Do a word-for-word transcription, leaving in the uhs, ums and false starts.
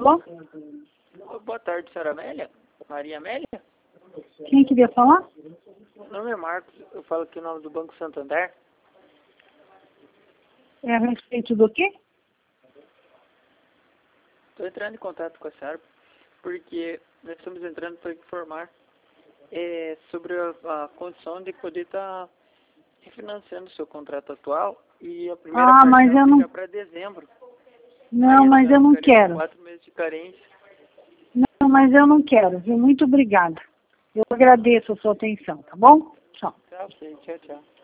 bom? Boa tarde, senhora Amélia. Maria Amélia? Quem queria falar? Meu nome é Marcos, eu falo aqui o nome do Banco Santander. É a respeito do quê? Estou entrando em contato com a senhora porque nós estamos entrando para informar é, sobre a, a condição de poder estar tá refinanciando o seu contrato atual e a primeira Ah, mas eu não... para dezembro. Não, Aí mas eu não quero. Quatro meses de carência. Não, mas eu não quero, viu? Muito obrigada. Eu agradeço a sua atenção, tá bom? Tchau. Tá, ok. Tchau, tchau.